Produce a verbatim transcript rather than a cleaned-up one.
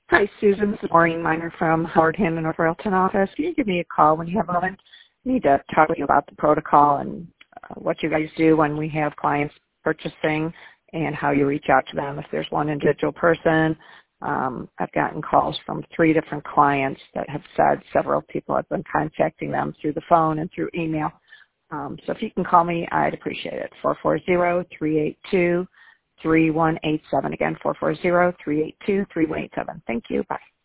Hi, Susan. This is Maureen Miner from Howard Hannon North Railton office. Can you give me a call when you have a moment? I need to talk with you about the protocol and uh, what you guys do when we have clients purchasing and how you reach out to them if there's one individual person. Um, I've gotten calls from three different clients that have said several people have been contacting them through the phone and through email. Um, so if you can call me, I'd appreciate it. four four zero, three eight two, three one eight seven. Again, four four zero, three eight two, three one eight seven. Thank you. Bye.